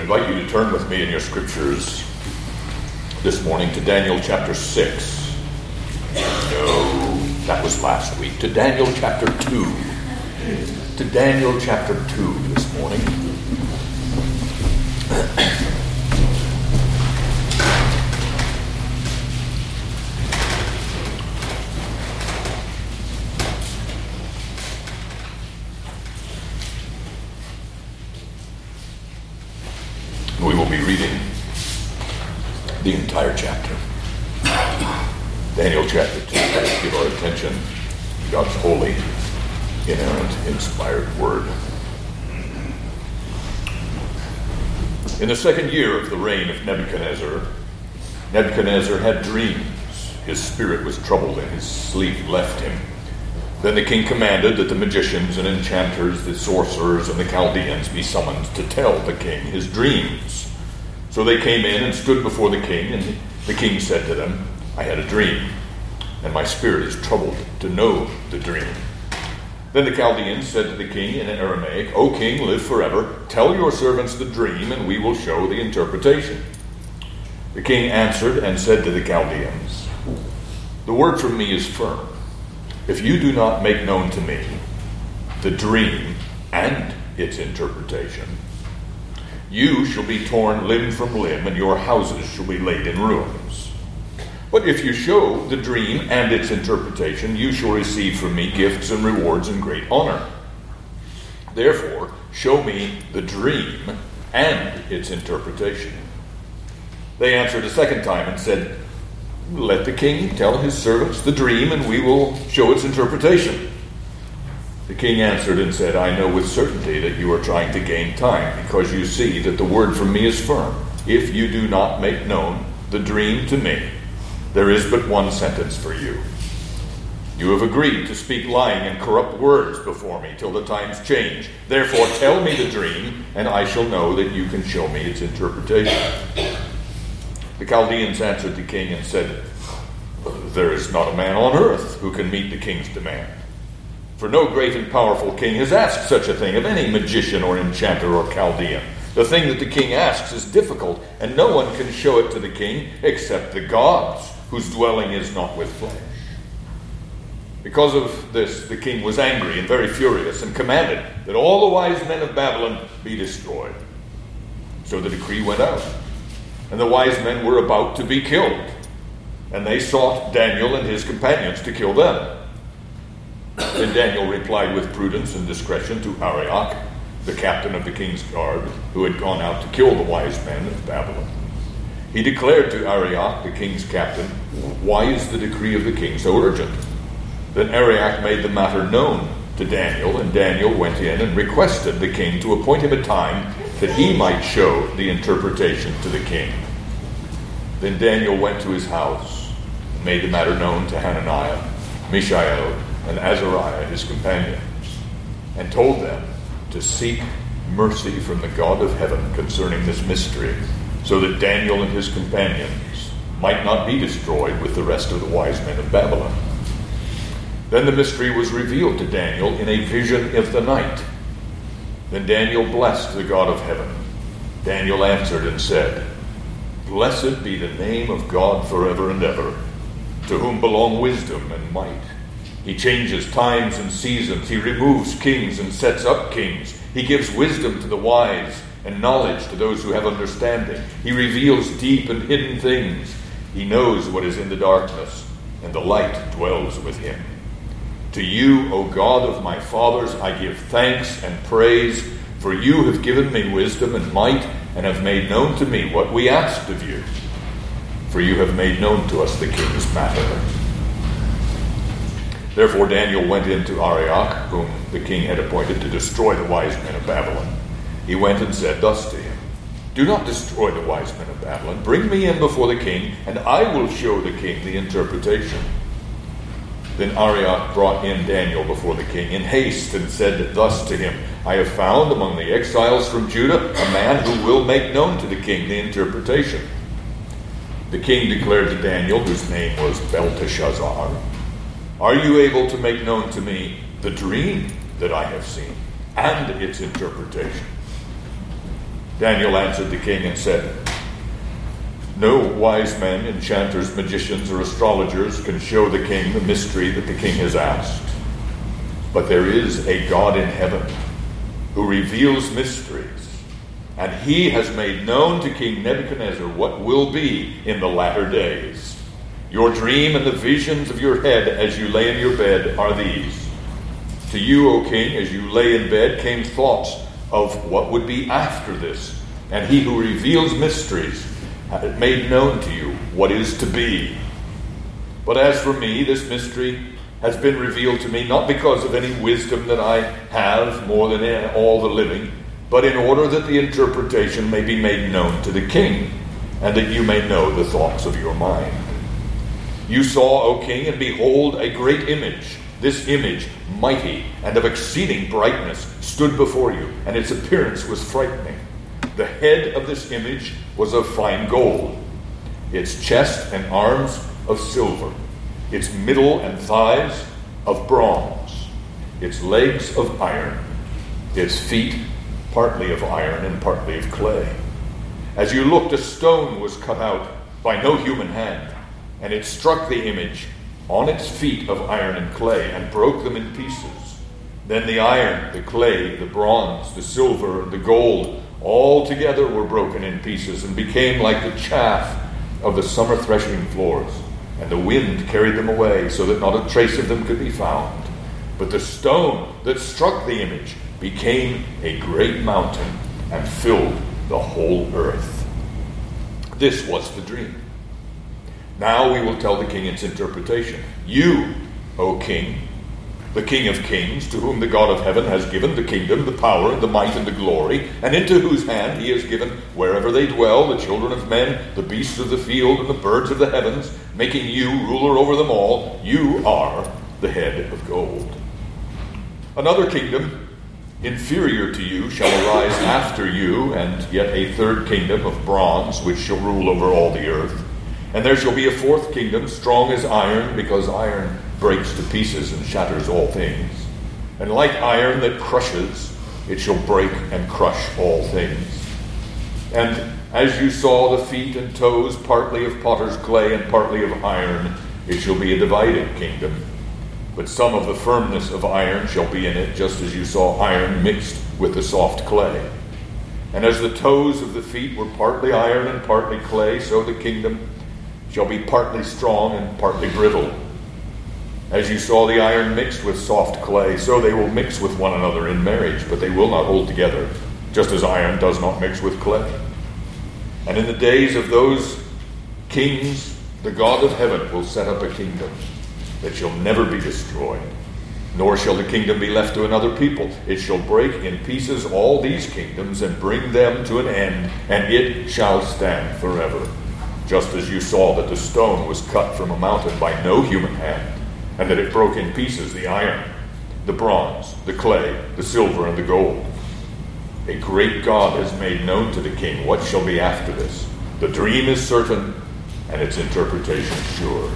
invite you to turn with me in your scriptures this morning to Daniel chapter 6. No, that was last week. To Daniel chapter 2. To Daniel chapter 2 this morning. We will be reading the entire chapter. Daniel chapter 2. Let's give our attention to God's holy, inerrant, inspired word. In the second year of the reign of Nebuchadnezzar, Nebuchadnezzar had dreams. His spirit was troubled and his sleep left him. Then the king commanded that the magicians and enchanters, the sorcerers and the Chaldeans be summoned to tell the king his dreams. So they came in and stood before the king, and the king said to them, I had a dream, and my spirit is troubled to know the dream. Then the Chaldeans said to the king in Aramaic, O king, live forever. Tell your servants the dream, and we will show the interpretation. The king answered and said to the Chaldeans, The word from me is firm. If you do not make known to me the dream and its interpretation, you shall be torn limb from limb, and your houses shall be laid in ruins. But if you show the dream and its interpretation, you shall receive from me gifts and rewards and great honor. Therefore, show me the dream and its interpretation. They answered a second time and said, Let the king tell his servants the dream, and we will show its interpretation. The king answered and said, I know with certainty that you are trying to gain time, because you see that the word from me is firm. If you do not make known the dream to me, there is but one sentence for you. You have agreed to speak lying and corrupt words before me till the times change. Therefore tell me the dream, and I shall know that you can show me its interpretation. The Chaldeans answered the king and said, There is not a man on earth who can meet the king's demand. For no great and powerful king has asked such a thing of any magician or enchanter or Chaldean. The thing that the king asks is difficult, and no one can show it to the king except the gods, whose dwelling is not with flesh. Because of this, the king was angry and very furious, and commanded that all the wise men of Babylon be destroyed. So the decree went out, and the wise men were about to be killed, and they sought Daniel and his companions to kill them. Then Daniel replied with prudence and discretion to Arioch, the captain of the king's guard, who had gone out to kill the wise men of Babylon. He declared to Arioch, the king's captain, Why is the decree of the king so urgent? Then Arioch made the matter known to Daniel, and Daniel went in and requested the king to appoint him a time that he might show the interpretation to the king. Then Daniel went to his house and made the matter known to Hananiah, Mishael, and Azariah, his companions, and told them to seek mercy from the God of heaven concerning this mystery, so that Daniel and his companions might not be destroyed with the rest of the wise men of Babylon. Then the mystery was revealed to Daniel in a vision of the night. Then Daniel blessed the God of heaven. Daniel answered and said, Blessed be the name of God forever and ever, to whom belong wisdom and might. He changes times and seasons. He removes kings and sets up kings. He gives wisdom to the wise and knowledge to those who have understanding. He reveals deep and hidden things. He knows what is in the darkness, and the light dwells with him. To you, O God of my fathers, I give thanks and praise, for you have given me wisdom and might, and have made known to me what we asked of you. For you have made known to us the king's matter. Therefore Daniel went in to Arioch, whom the king had appointed to destroy the wise men of Babylon. He went and said thus to him, Do not destroy the wise men of Babylon. Bring me in before the king, and I will show the king the interpretation. Then Arioch brought in Daniel before the king in haste, and said thus to him, I have found among the exiles from Judah a man who will make known to the king the interpretation. The king declared to Daniel, whose name was Belteshazzar, Are you able to make known to me the dream that I have seen and its interpretation? Daniel answered the king and said, "No wise men, enchanters, magicians, or astrologers can show the king the mystery that the king has asked. But there is a God in heaven who reveals mysteries, and he has made known to King Nebuchadnezzar what will be in the latter days. Your dream and the visions of your head as you lay in your bed are these. To you, O king, as you lay in bed, came thoughts of what would be after this, and he who reveals mysteries had made known to you what is to be. But as for me, this mystery has been revealed to me not because of any wisdom that I have more than all the living, but in order that the interpretation may be made known to the king, and that you may know the thoughts of your mind. You saw, O king, and behold, a great image. This image, mighty and of exceeding brightness, stood before you, and its appearance was frightening. The head of this image was of fine gold, its chest and arms of silver, its middle and thighs of bronze, its legs of iron, its feet partly of iron and partly of clay. As you looked, a stone was cut out by no human hand, and it struck the image on its feet of iron and clay, and broke them in pieces. Then the iron, the clay, the bronze, the silver, and the gold, all together were broken in pieces, and became like the chaff of the summer threshing floors. And the wind carried them away, so that not a trace of them could be found. But the stone that struck the image became a great mountain, and filled the whole earth." This was the dream. Now we will tell the king its interpretation. You, O king, the King of kings, to whom the God of heaven has given the kingdom, the power, the might, and the glory, and into whose hand he has given wherever they dwell, the children of men, the beasts of the field, and the birds of the heavens, making you ruler over them all, you are the head of gold. Another kingdom, inferior to you, shall arise after you, and yet a third kingdom of bronze, which shall rule over all the earth. And there shall be a fourth kingdom, strong as iron, because iron breaks to pieces and shatters all things. And like iron that crushes, it shall break and crush all things. And as you saw the feet and toes, partly of potter's clay and partly of iron, it shall be a divided kingdom. But some of the firmness of iron shall be in it, just as you saw iron mixed with the soft clay. And as the toes of the feet were partly iron and partly clay, so the kingdom shall be partly strong and partly brittle. As you saw the iron mixed with soft clay, so they will mix with one another in marriage, but they will not hold together, just as iron does not mix with clay. And in the days of those kings, the God of heaven will set up a kingdom that shall never be destroyed, nor shall the kingdom be left to another people. It shall break in pieces all these kingdoms and bring them to an end, and it shall stand forever. Just as you saw that the stone was cut from a mountain by no human hand, and that it broke in pieces the iron, the bronze, the clay, the silver, and the gold. A great God has made known to the king what shall be after this. The dream is certain, and its interpretation sure.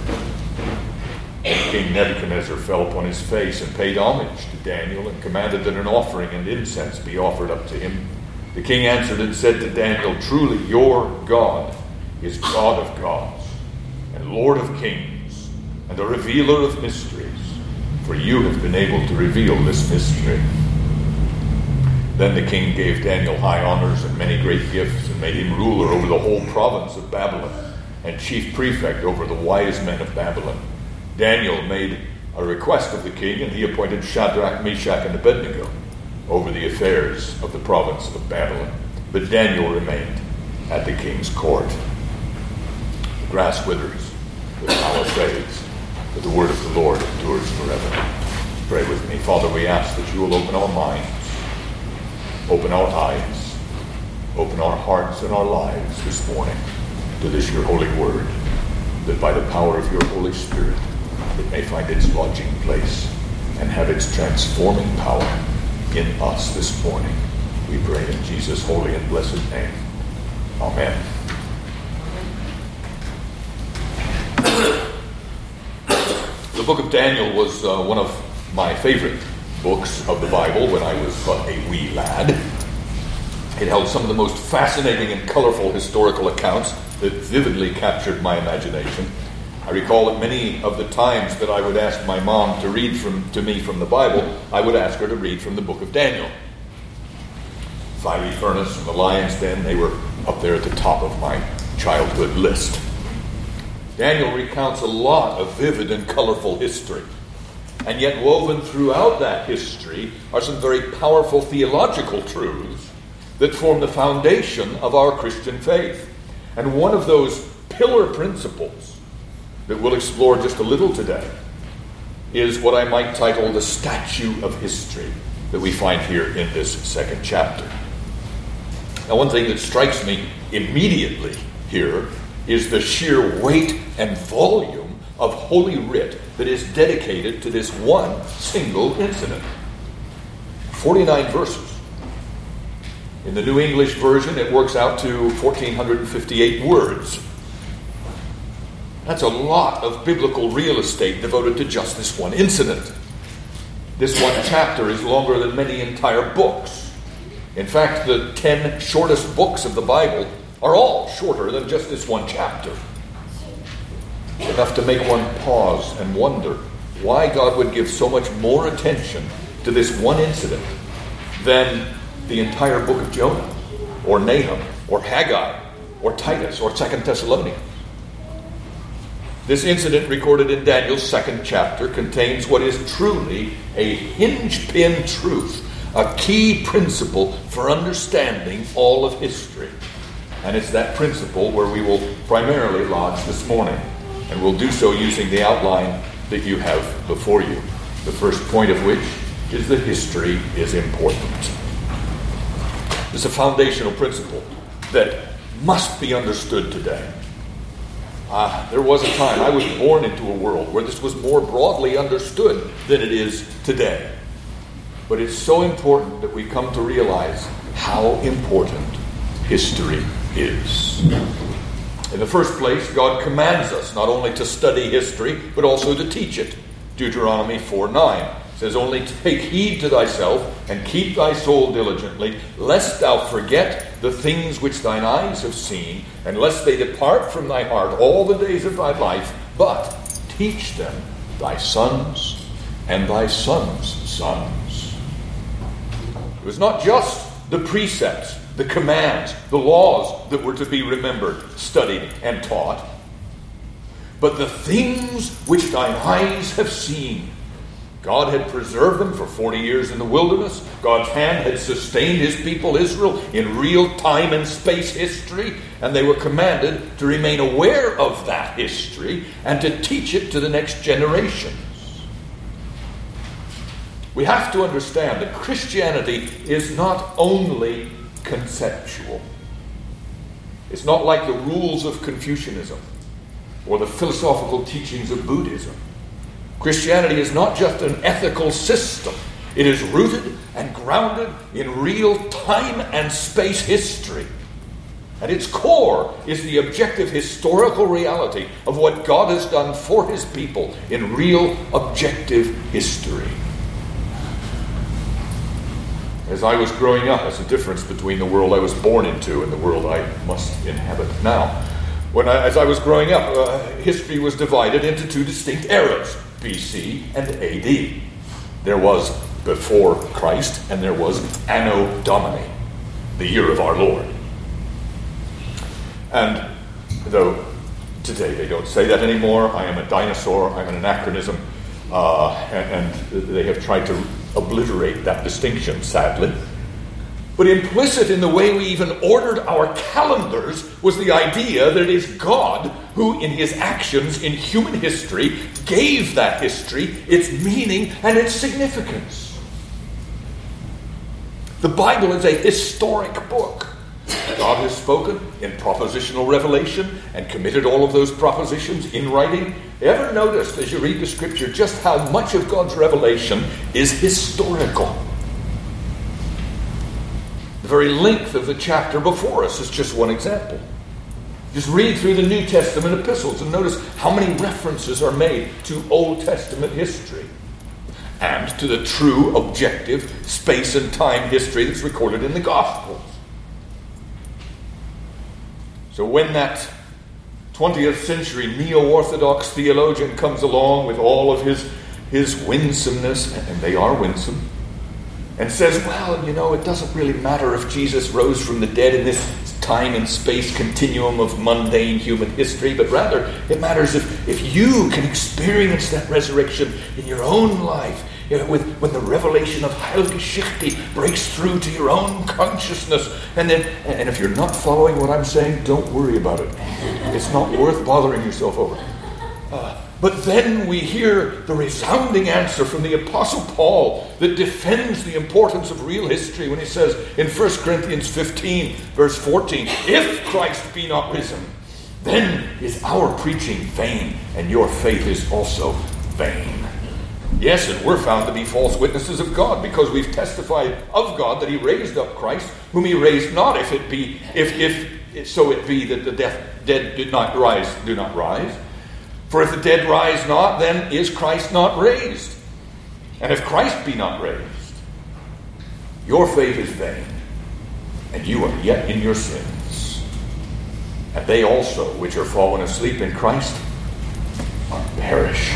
And King Nebuchadnezzar fell upon his face and paid homage to Daniel, and commanded that an offering and incense be offered up to him. The king answered and said to Daniel, "Truly your God is God of gods, and Lord of kings, and a revealer of mysteries, for you have been able to reveal this mystery." Then the king gave Daniel high honors and many great gifts, and made him ruler over the whole province of Babylon, and chief prefect over the wise men of Babylon. Daniel made a request of the king, and he appointed Shadrach, Meshach, and Abednego over the affairs of the province of Babylon. But Daniel remained at the king's court. The grass withers, the flower fades, but the word of the Lord endures forever. Pray with me. Father, we ask that you will open our minds, open our eyes, open our hearts and our lives this morning to this your holy word, that by the power of your Holy Spirit it may find its lodging place and have its transforming power in us this morning. We pray in Jesus' holy and blessed name. Amen. The book of Daniel was one of my favorite books of the Bible when I was but a wee lad. It held some of the most fascinating and colorful historical accounts that vividly captured my imagination. I recall that many of the times that I would ask my mom to read to me from the Bible, I would ask her to read from the book of Daniel. Fiery Furnace and the Lion's Den, they were up there at the top of my childhood list. Daniel recounts a lot of vivid and colorful history. And yet woven throughout that history are some very powerful theological truths that form the foundation of our Christian faith. And one of those pillar principles that we'll explore just a little today is what I might title the statue of history that we find here in this second chapter. Now, one thing that strikes me immediately here is the sheer weight and volume of Holy Writ that is dedicated to this one single incident. 49 verses. In the New English Version, it works out to 1,458 words. That's a lot of biblical real estate devoted to just this one incident. This one chapter is longer than many entire books. In fact, the 10 shortest books of the Bible are all shorter than just this one chapter. Enough to make one pause and wonder why God would give so much more attention to this one incident than the entire book of Jonah, or Nahum, or Haggai, or Titus, or 2 Thessalonians. This incident recorded in Daniel's second chapter contains what is truly a hinge-pin truth, a key principle for understanding all of history. And it's that principle where we will primarily lodge this morning. And we'll do so using the outline that you have before you. The first point of which is that history is important. It's a foundational principle that must be understood today. There was a time I was born into a world where this was more broadly understood than it is today. But it's so important that we come to realize how important history is. In the first place, God commands us not only to study history, but also to teach it. Deuteronomy 4:9 says, "Only take heed to thyself, and keep thy soul diligently, lest thou forget the things which thine eyes have seen, and lest they depart from thy heart all the days of thy life, but teach them thy sons and thy sons' sons." It was not just the precepts, the commands, the laws that were to be remembered, studied, and taught, but the things which thine eyes have seen. God had preserved them for 40 years in the wilderness. God's hand had sustained his people Israel in real time and space history, and they were commanded to remain aware of that history and to teach it to the next generations. We have to understand that Christianity is not only conceptual. It's not like the rules of Confucianism or the philosophical teachings of Buddhism. Christianity is not just an ethical system. It is rooted and grounded in real time and space history. At its core is the objective historical reality of what God has done for his people in real objective history. As I was growing up, there's a difference between the world I was born into and the world I must inhabit now. As I was growing up, history was divided into two distinct eras, BC and AD. There was before Christ, and there was Anno Domini, the year of our Lord. And though today they don't say that anymore, I am a dinosaur, I'm an anachronism, and they have tried to obliterate that distinction, sadly. But implicit in the way we even ordered our calendars was the idea that it is God who, in his actions in human history, gave that history its meaning and its significance. The Bible is a historic book. God has spoken in propositional revelation and committed all of those propositions in writing. Ever noticed, as you read the Scripture, just how much of God's revelation is historical? The very length of the chapter before us is just one example. Just read through the New Testament epistles and notice how many references are made to Old Testament history and to the true, objective, space and time history that's recorded in the Gospels. So when that 20th century neo-Orthodox theologian comes along with all of his winsomeness, and they are winsome, and says, well, it doesn't really matter if Jesus rose from the dead in this time and space continuum of mundane human history, but rather it matters if you can experience that resurrection in your own life, when the revelation of Heilgeschichte breaks through to your own consciousness. And if you're not following what I'm saying, don't worry about it. It's not worth bothering yourself over. But then we hear the resounding answer from the Apostle Paul that defends the importance of real history when he says in 1 Corinthians 15, verse 14, if Christ be not risen, then is our preaching vain, and your faith is also vain. Yes, and we're found to be false witnesses of God, because we've testified of God that he raised up Christ, whom he raised not, if so it be that the dead do not rise. For if the dead rise not, then is Christ not raised. And if Christ be not raised, your faith is vain, and you are yet in your sins. And they also, which are fallen asleep in Christ, are perished.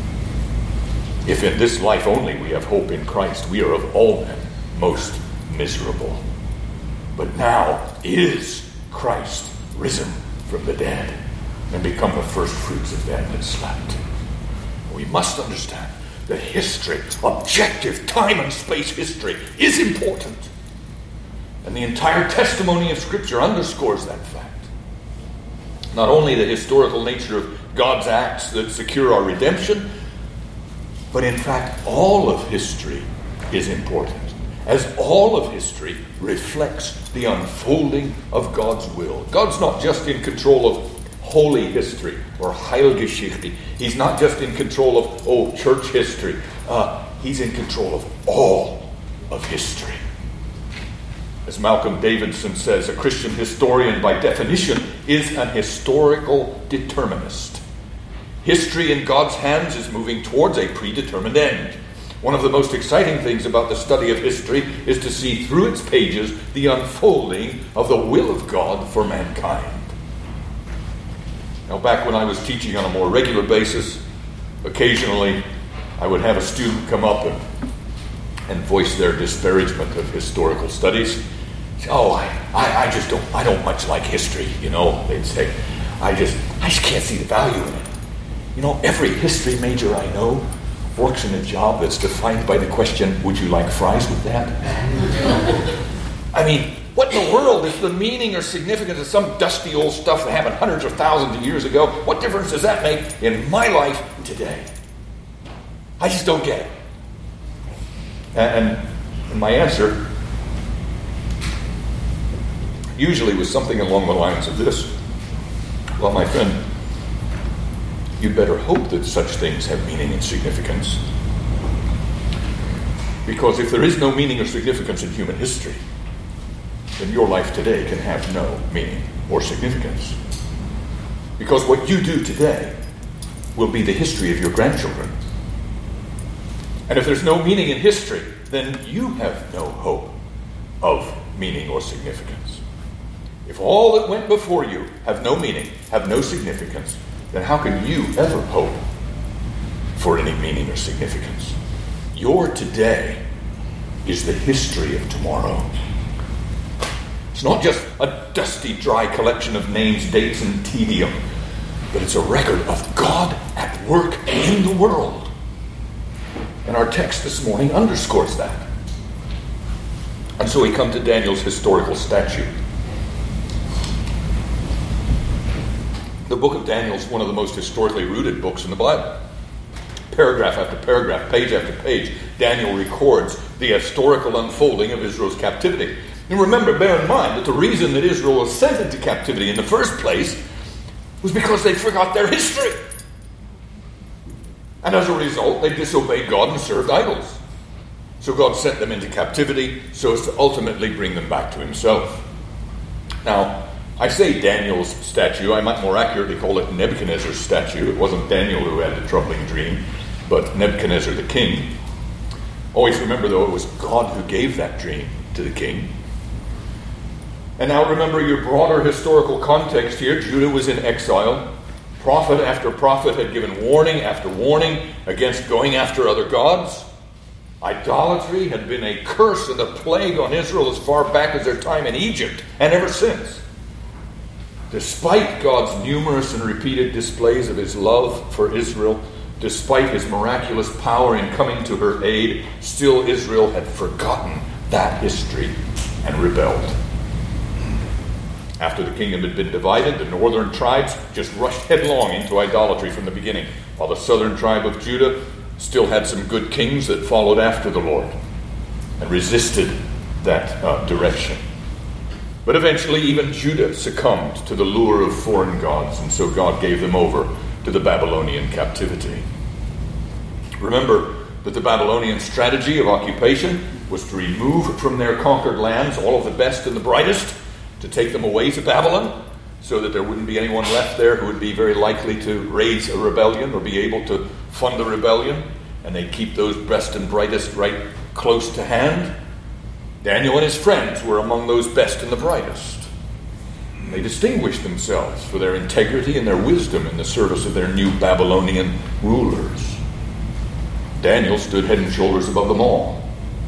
If in this life only we have hope in Christ, we are of all men most miserable. But now is Christ risen from the dead, and become the first fruits of them that slept. We must understand that history, objective time and space history, is important. And the entire testimony of Scripture underscores that fact. Not only the historical nature of God's acts that secure our redemption, but in fact all of history is important, as all of history reflects the unfolding of God's will. God's not just in control of holy history or Heilgeschichte. He's not just in control of church history. He's in control of all of history. As Malcolm Davidson says, a Christian historian by definition is an historical determinist. History in God's hands is moving towards a predetermined end. One of the most exciting things about the study of history is to see through its pages the unfolding of the will of God for mankind. Now, back when I was teaching on a more regular basis, occasionally I would have a student come up and voice their disparagement of historical studies. Say, I don't much like history, they'd say. I just can't see the value in it. Every history major I know works in a job that's defined by the question, would you like fries with that? What in the world is the meaning or significance of some dusty old stuff that happened hundreds of thousands of years ago? What difference does that make in my life today? I just don't get it. And my answer usually was something along the lines of this. Well, my friend, you'd better hope that such things have meaning and significance. Because if there is no meaning or significance in human history, then your life today can have no meaning or significance. Because what you do today will be the history of your grandchildren. And if there's no meaning in history, then you have no hope of meaning or significance. If all that went before you have no meaning, have no significance, then how can you ever hope for any meaning or significance? Your today is the history of tomorrow. It's not just a dusty, dry collection of names, dates, and tedium, but it's a record of God at work in the world. And our text this morning underscores that. And so we come to Daniel's historical statue. The book of Daniel is one of the most historically rooted books in the Bible. Paragraph after paragraph, page after page, Daniel records the historical unfolding of Israel's captivity. And remember, bear in mind that the reason that Israel was sent into captivity in the first place was because they forgot their history. And as a result, they disobeyed God and served idols. So God sent them into captivity so as to ultimately bring them back to himself. Now, I say Daniel's statue. I might more accurately call it Nebuchadnezzar's statue. It wasn't Daniel who had the troubling dream, but Nebuchadnezzar the king. Always remember, though, it was God who gave that dream to the king. And now remember your broader historical context here. Judah was in exile. Prophet after prophet had given warning after warning against going after other gods. Idolatry had been a curse and a plague on Israel as far back as their time in Egypt, and ever since. Despite God's numerous and repeated displays of his love for Israel, despite his miraculous power in coming to her aid, still Israel had forgotten that history and rebelled. After the kingdom had been divided, the northern tribes just rushed headlong into idolatry from the beginning, while the southern tribe of Judah still had some good kings that followed after the Lord and resisted that direction. But eventually even Judah succumbed to the lure of foreign gods, and so God gave them over to the Babylonian captivity. Remember that the Babylonian strategy of occupation was to remove from their conquered lands all of the best and the brightest, to take them away to Babylon, so that there wouldn't be anyone left there who would be very likely to raise a rebellion or be able to fund a rebellion, and they'd keep those best and brightest right close to hand. Daniel and his friends were among those best and the brightest. They distinguished themselves for their integrity and their wisdom in the service of their new Babylonian rulers. Daniel stood head and shoulders above them all.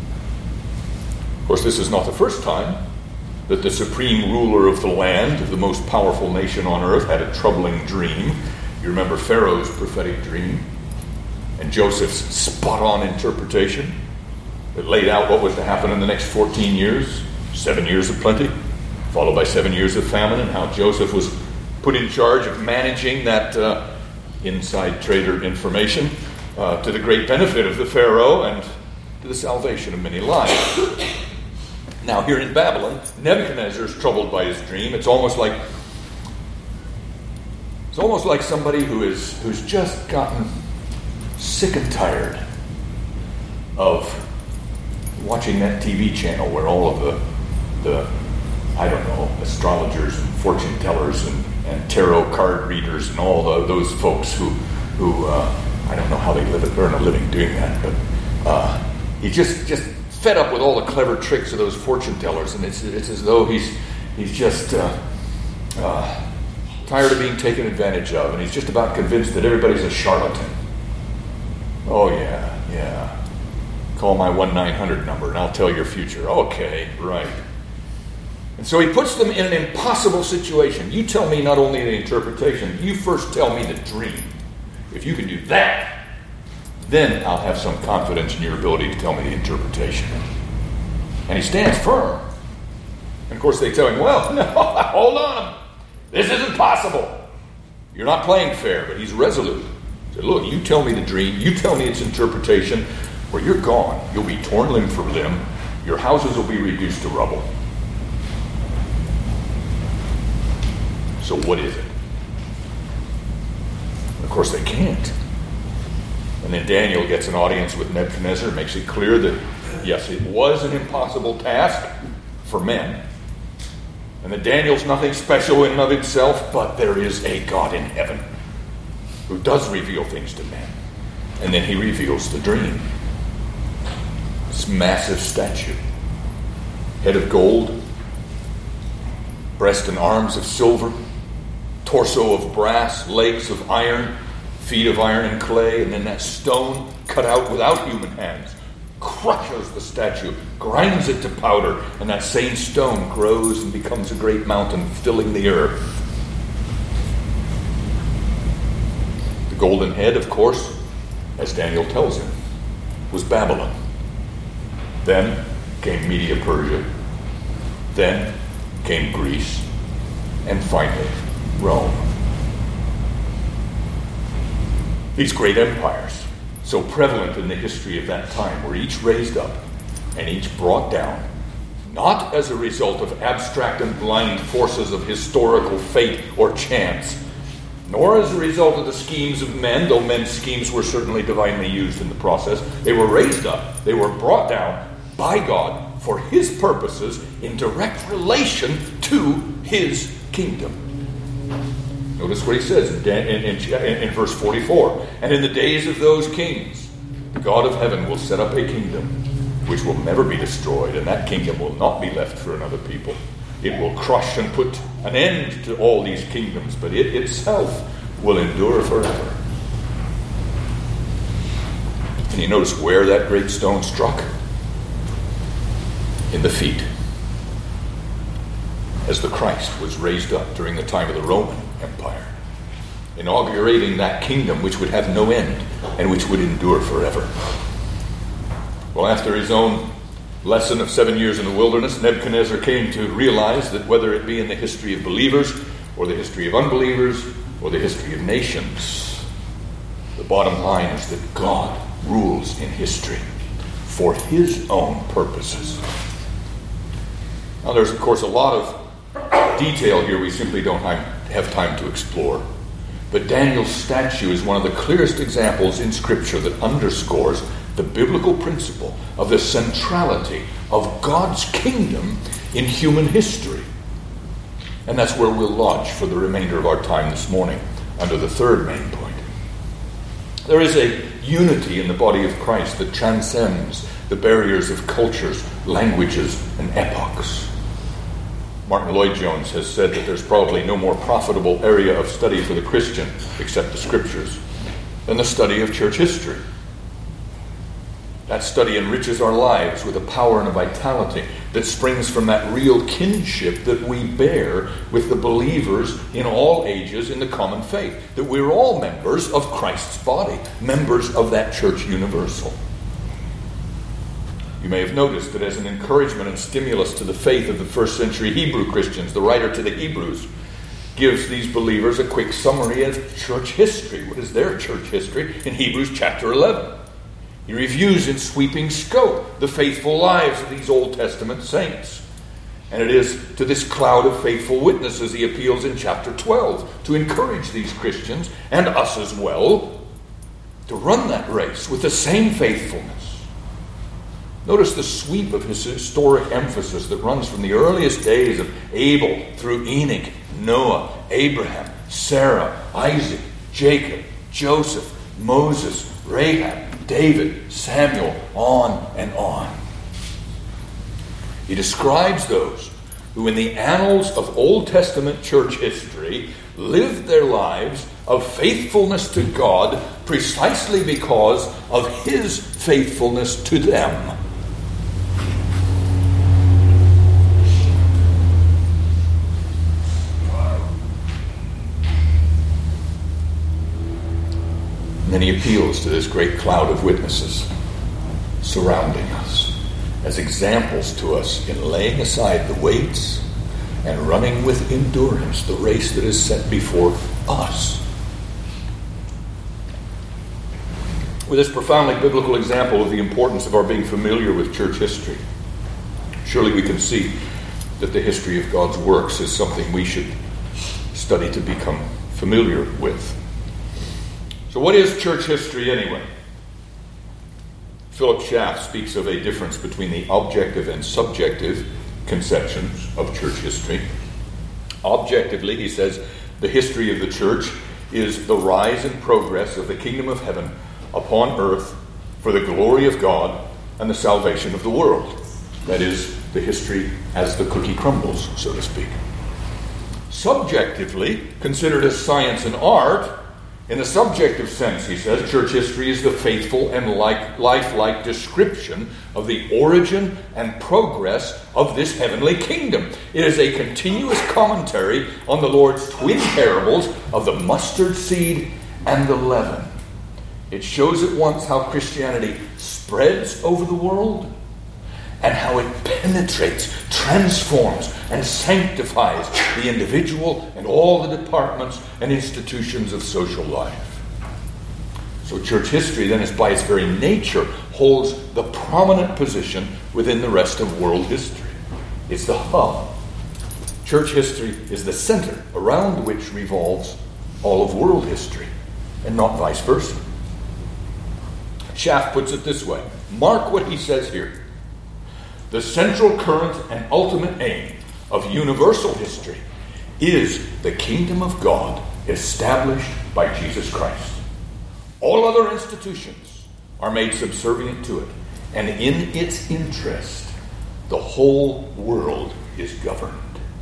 Of course, this is not the first time that the supreme ruler of the land, the most powerful nation on earth, had a troubling dream. You remember Pharaoh's prophetic dream and Joseph's spot-on interpretation that laid out what was to happen in the next 14 years, 7 years of plenty, followed by 7 years of famine, and how Joseph was put in charge of managing that inside trader information to the great benefit of the Pharaoh and to the salvation of many lives. Now, here in Babylon, Nebuchadnezzar is troubled by his dream. It's almost like somebody who's just gotten sick and tired of watching that TV channel where all of the astrologers and fortune tellers and tarot card readers and all those folks who I don't know how they earn a living doing that, but he just fed up with all the clever tricks of those fortune tellers, and it's as though he's just tired of being taken advantage of, and he's just about convinced that everybody's a charlatan. Oh yeah, call my 1-900 number and I'll tell your future. Okay, right. And so he puts them in an impossible situation. You tell me not only the interpretation, you first tell me the dream. If you can do that, then I'll have some confidence in your ability to tell me the interpretation. And he stands firm. And of course they tell him, well, no, hold on. This isn't possible. You're not playing fair, but he's resolute. He said, look, you tell me the dream, you tell me its interpretation, or you're gone. You'll be torn limb from limb. Your houses will be reduced to rubble. So what is it? Of course they can't. And then Daniel gets an audience with Nebuchadnezzar, makes it clear that, yes, it was an impossible task for men. And that Daniel's nothing special in and of himself, but there is a God in heaven who does reveal things to men. And then he reveals the dream. This massive statue, head of gold, breast and arms of silver, torso of brass, legs of iron, feet of iron and clay, and then that stone cut out without human hands crushes the statue, grinds it to powder, and that same stone grows and becomes a great mountain filling the earth. The golden head, of course, as Daniel tells him, was Babylon. Then came Media-Persia. Then came Greece. And finally, Rome. These great empires, so prevalent in the history of that time, were each raised up and each brought down, not as a result of abstract and blind forces of historical fate or chance, nor as a result of the schemes of men, though men's schemes were certainly divinely used in the process. They were raised up, they were brought down by God for his purposes in direct relation to his kingdom. Notice what he says in verse 44. And in the days of those kings, the God of heaven will set up a kingdom which will never be destroyed, and that kingdom will not be left for another people. It will crush and put an end to all these kingdoms, but it itself will endure forever. And you notice where that great stone struck? In the feet. As the Christ was raised up during the time of the Roman Empire, inaugurating that kingdom which would have no end and which would endure forever. Well, after his own lesson of 7 years in the wilderness, Nebuchadnezzar came to realize that whether it be in the history of believers or the history of unbelievers or the history of nations, the bottom line is that God rules in history for his own purposes. Now, there's, of course, a lot of detail here we simply don't have time to explore. But Daniel's statue is one of the clearest examples in Scripture that underscores the biblical principle of the centrality of God's kingdom in human history. And that's where we'll lodge for the remainder of our time this morning, under the third main point. There is a unity in the body of Christ that transcends the barriers of cultures, languages, and epochs. Martin Lloyd-Jones has said that there's probably no more profitable area of study for the Christian, except the Scriptures, than the study of church history. That study enriches our lives with a power and a vitality that springs from that real kinship that we bear with the believers in all ages in the common faith, that we're all members of Christ's body, members of that church universal. You may have noticed that as an encouragement and stimulus to the faith of the first century Hebrew Christians, the writer to the Hebrews gives these believers a quick summary of church history. What is their church history? In Hebrews chapter 11. He reviews in sweeping scope the faithful lives of these Old Testament saints. And it is to this cloud of faithful witnesses he appeals in chapter 12 to encourage these Christians, and us as well, to run that race with the same faithfulness. Notice the sweep of his historic emphasis that runs from the earliest days of Abel through Enoch, Noah, Abraham, Sarah, Isaac, Jacob, Joseph, Moses, Rahab, David, Samuel, on and on. He describes those who in the annals of Old Testament church history lived their lives of faithfulness to God precisely because of his faithfulness to them. And then he appeals to this great cloud of witnesses surrounding us as examples to us in laying aside the weights and running with endurance the race that is set before us. With this profoundly biblical example of the importance of our being familiar with church history, surely we can see that the history of God's works is something we should study to become familiar with. So what is church history anyway? Philip Schaff speaks of a difference between the objective and subjective conceptions of church history. Objectively, he says, the history of the church is the rise and progress of the kingdom of heaven upon earth for the glory of God and the salvation of the world. That is, the history as the cookie crumbles, so to speak. Subjectively, considered as science and art, in the subjective sense, he says, church history is the faithful and lifelike description of the origin and progress of this heavenly kingdom. It is a continuous commentary on the Lord's twin parables of the mustard seed and the leaven. It shows at once how Christianity spreads over the world and how it penetrates, transforms, and sanctifies the individual and all the departments and institutions of social life. So church history then is by its very nature holds the prominent position within the rest of world history. It's the hub. Church history is the center around which revolves all of world history, and not vice versa. Schaff puts it this way. Mark what he says here. The central current and ultimate aim of universal history is the kingdom of God established by Jesus Christ. All other institutions are made subservient to it, and in its interest, the whole world is governed.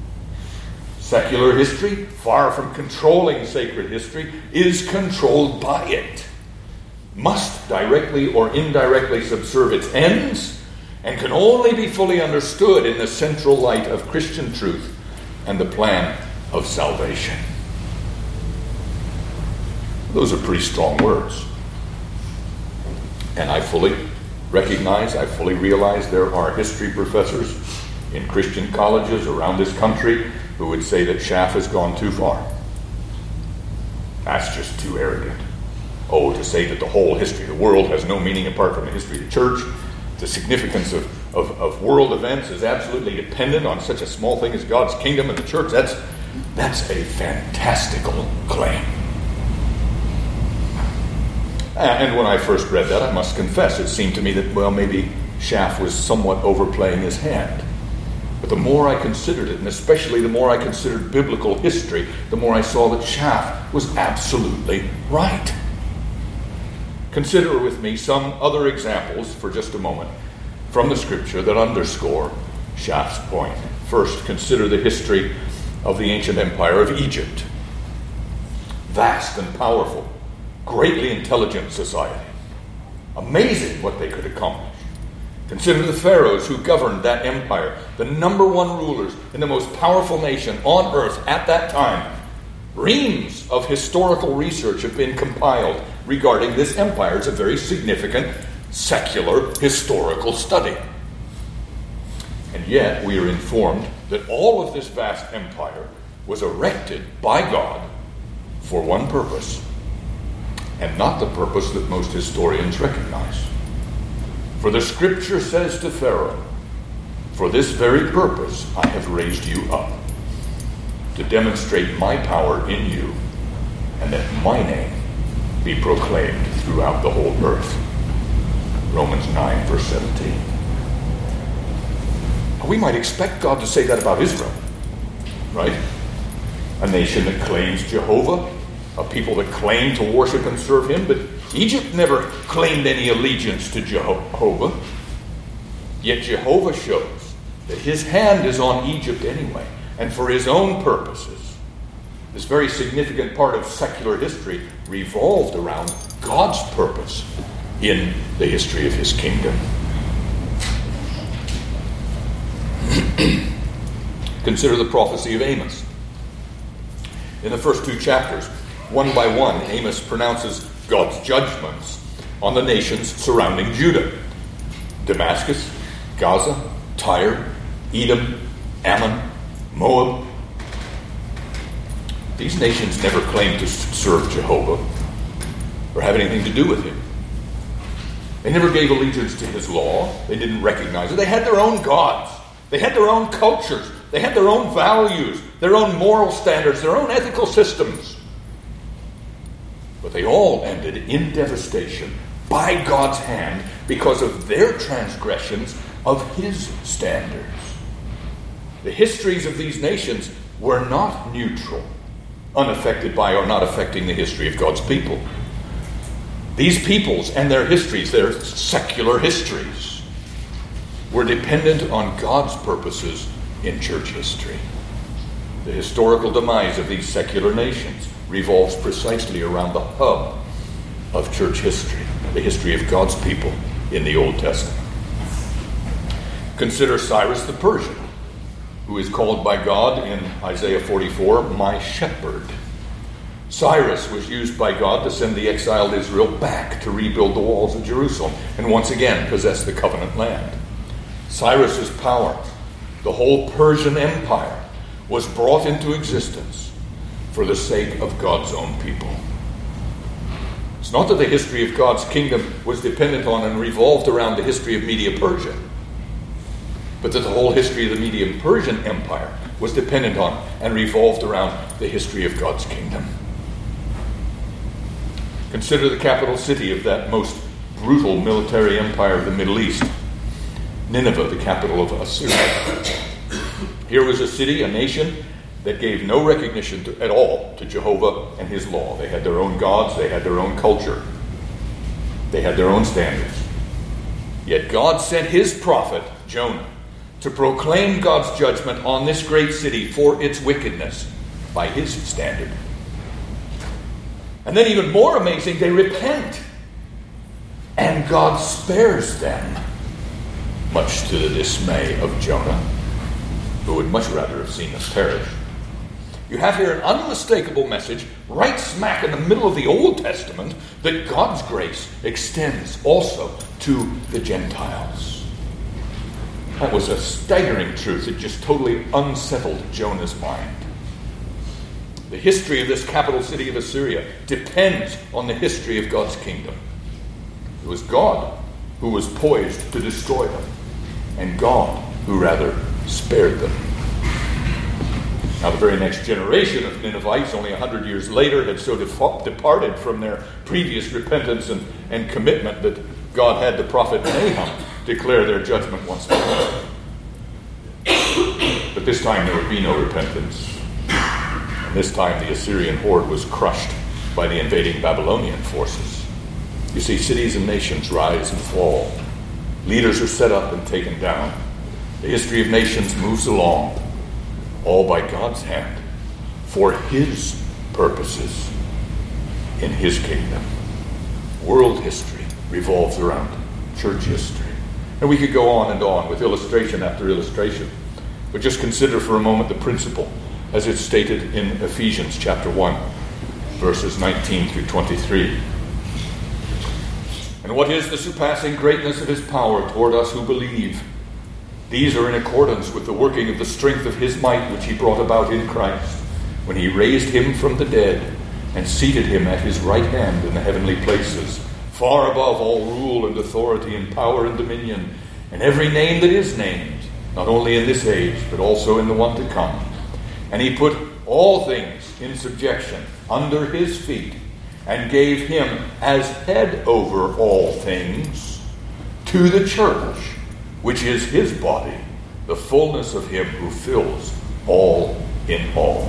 Secular history, far from controlling sacred history, is controlled by it, must directly or indirectly subserve its ends, and can only be fully understood in the central light of Christian truth and the plan of salvation. Those are pretty strong words. And I fully realize there are history professors in Christian colleges around this country who would say that Schaff has gone too far. That's just too arrogant. Oh, to say that the whole history of the world has no meaning apart from the history of the church, the significance of world events is absolutely dependent on such a small thing as God's kingdom and the church, that's a fantastical claim. And when I first read that, I must confess, it seemed to me that, well, maybe Schaff was somewhat overplaying his hand. But the more I considered it, and especially the more I considered biblical history, the more I saw that Schaff was absolutely right. Consider with me some other examples for just a moment from the scripture that underscore Schaff's point. First, consider the history of the ancient empire of Egypt. Vast and powerful, greatly intelligent society. Amazing what they could accomplish. Consider the pharaohs who governed that empire, the number one rulers in the most powerful nation on earth at that time. Reams of historical research have been compiled regarding this empire. It's a very significant secular historical study. And yet we are informed that all of this vast empire was erected by God for one purpose, and not the purpose that most historians recognize. For the scripture says to Pharaoh, "For this very purpose I have raised you up, to demonstrate my power in you, and that my name be proclaimed throughout the whole earth." Romans 9, verse 17. We might expect God to say that about Israel, right? A nation that claims Jehovah, a people that claim to worship and serve him, but Egypt never claimed any allegiance to Jehovah. Yet Jehovah shows that his hand is on Egypt anyway, and for his own purposes. This very significant part of secular history revolved around God's purpose in the history of his kingdom. Consider the prophecy of Amos. In the first two chapters, one by one, Amos pronounces God's judgments on the nations surrounding Judah: Damascus, Gaza, Tyre, Edom, Ammon, Moab. These nations never claimed to serve Jehovah or have anything to do with him. They never gave allegiance to his law. They didn't recognize it. They had their own gods. They had their own cultures. They had their own values, their own moral standards, their own ethical systems. But they all ended in devastation by God's hand because of their transgressions of his standards. The histories of these nations were not neutral, unaffected by or not affecting the history of God's people. These peoples and their histories, their secular histories, were dependent on God's purposes in church history. The historical demise of these secular nations revolves precisely around the hub of church history, the history of God's people in the Old Testament. Consider Cyrus the Persian, who is called by God in Isaiah 44, "my shepherd." Cyrus was used by God to send the exiled Israel back to rebuild the walls of Jerusalem and once again possess the covenant land. Cyrus's power, the whole Persian Empire, was brought into existence for the sake of God's own people. It's not that the history of God's kingdom was dependent on and revolved around the history of Media-Persia, but that the whole history of the Media-Persian Empire was dependent on and revolved around the history of God's kingdom. Consider the capital city of that most brutal military empire of the Middle East, Nineveh, the capital of Assyria. Here was a city, a nation, that gave no recognition at all to Jehovah and his law. They had their own gods, they had their own culture, they had their own standards. Yet God sent his prophet, Jonah, to proclaim God's judgment on this great city for its wickedness by his standard. And then even more amazing, they repent. And God spares them, much to the dismay of Jonah, who would much rather have seen them perish. You have here an unmistakable message, right smack in the middle of the Old Testament, that God's grace extends also to the Gentiles. That was a staggering truth that just totally unsettled Jonah's mind. The history of this capital city of Assyria depends on the history of God's kingdom. It was God who was poised to destroy them, and God who rather spared them. Now, the very next generation of Ninevites, only 100 years later, had so departed from their previous repentance and commitment that God had the prophet Nahum declare their judgment once more. But this time there would be no repentance. And this time the Assyrian horde was crushed by the invading Babylonian forces. You see, cities and nations rise and fall. Leaders are set up and taken down. The history of nations moves along, all by God's hand, for his purposes in his kingdom. World history revolves around church history. And we could go on and on with illustration after illustration. But just consider for a moment the principle as it's stated in Ephesians chapter 1, verses 19 through 23. And what is the surpassing greatness of his power toward us who believe? These are in accordance with the working of the strength of his might, which he brought about in Christ, when he raised him from the dead and seated him at his right hand in the heavenly places, far above all rule and authority and power and dominion, and every name that is named, not only in this age, but also in the one to come. And he put all things in subjection under his feet, and gave him as head over all things to the church, which is his body, the fullness of him who fills all in all.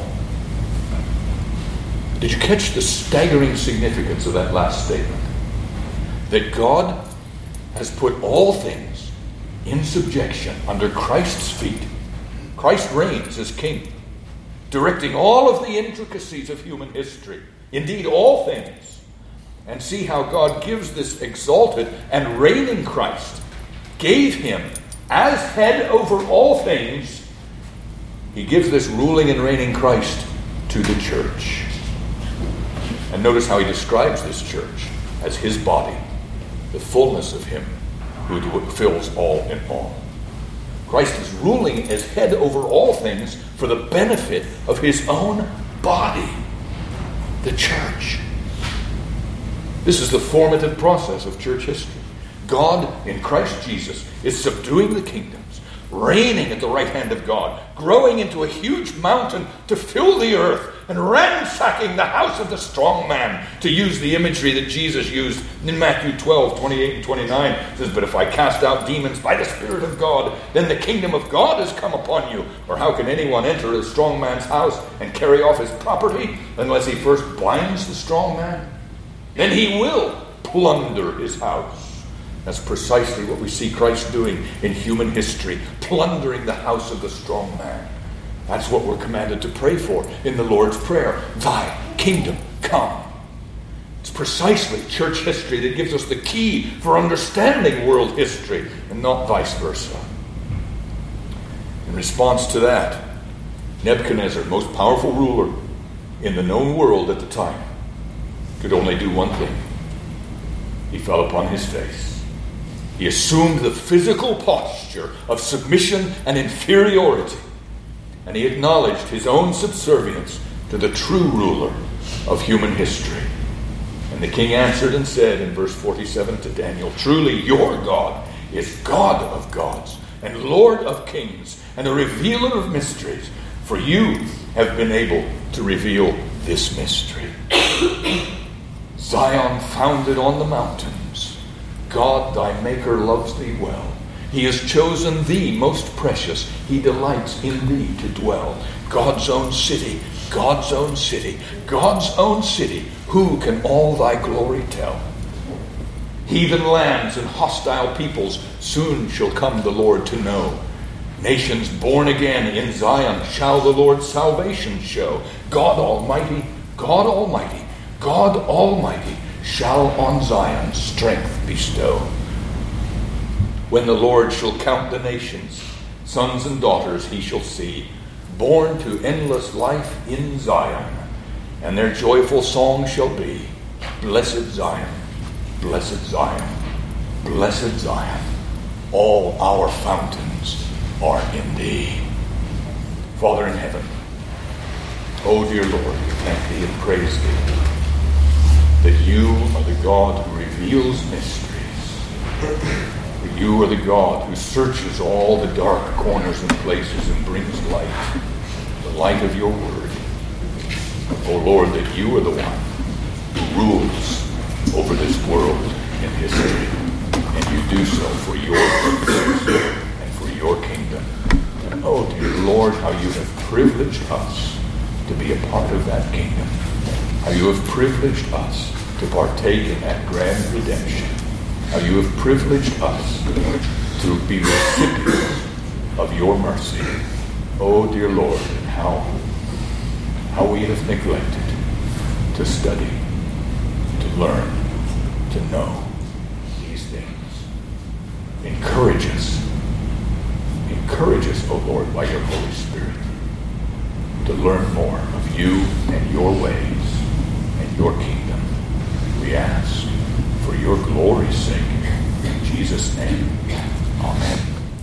Did you catch the staggering significance of that last statement? That God has put all things in subjection under Christ's feet. Christ reigns as king, directing all of the intricacies of human history, indeed all things. And see how God gives this exalted and reigning Christ, gave him as head over all things. He gives this ruling and reigning Christ to the church. And notice how he describes this church as his body, the fullness of him who fills all in all. Christ is ruling as head over all things for the benefit of his own body, the church. This is the formative process of church history. God, in Christ Jesus, is subduing the kingdoms, reigning at the right hand of God, growing into a huge mountain to fill the earth, and ransacking the house of the strong man, to use the imagery that Jesus used in Matthew 12, 28 and 29. It says, but if I cast out demons by the Spirit of God, then the kingdom of God has come upon you. Or how can anyone enter a strong man's house and carry off his property unless he first binds the strong man? Then he will plunder his house. That's precisely what we see Christ doing in human history, plundering the house of the strong man. That's what we're commanded to pray for in the Lord's Prayer. Thy kingdom come. It's precisely church history that gives us the key for understanding world history, and not vice versa. In response to that, Nebuchadnezzar, most powerful ruler in the known world at the time, could only do one thing. He fell upon his face. He assumed the physical posture of submission and inferiority, and he acknowledged his own subservience to the true ruler of human history. And the king answered and said in verse 47 to Daniel, truly your God is God of gods and Lord of kings and a revealer of mysteries, for you have been able to reveal this mystery. Zion founded on the mountains, God thy maker loves thee well. He has chosen thee most precious. He delights in thee to dwell. God's own city, God's own city, God's own city. Who can all thy glory tell? Heathen lands and hostile peoples soon shall come the Lord to know. Nations born again in Zion shall the Lord's salvation show. God Almighty, God Almighty, God Almighty shall on Zion strength bestow. When the Lord shall count the nations, sons and daughters he shall see, born to endless life in Zion, and their joyful song shall be, Blessed Zion, blessed Zion, blessed Zion, all our fountains are in thee. Father in heaven, oh dear Lord, we thank thee and praise thee that you are the God who reveals mysteries, that you are the God who searches all the dark corners and places and brings light, the light of your word. Oh Lord, that you are the one who rules over this world and history, and you do so for your purposes and for your kingdom. Oh dear Lord, how you have privileged us to be a part of that kingdom, how you have privileged us to partake in that grand redemption, how you have privileged us to be recipients of your mercy. Oh dear Lord, and how we have neglected to study, to learn, to know these things. Encourage us, O Lord, by your Holy Spirit, to learn more of you and your ways and your kingdom. We ask for your glory's sake. In Jesus' name, amen.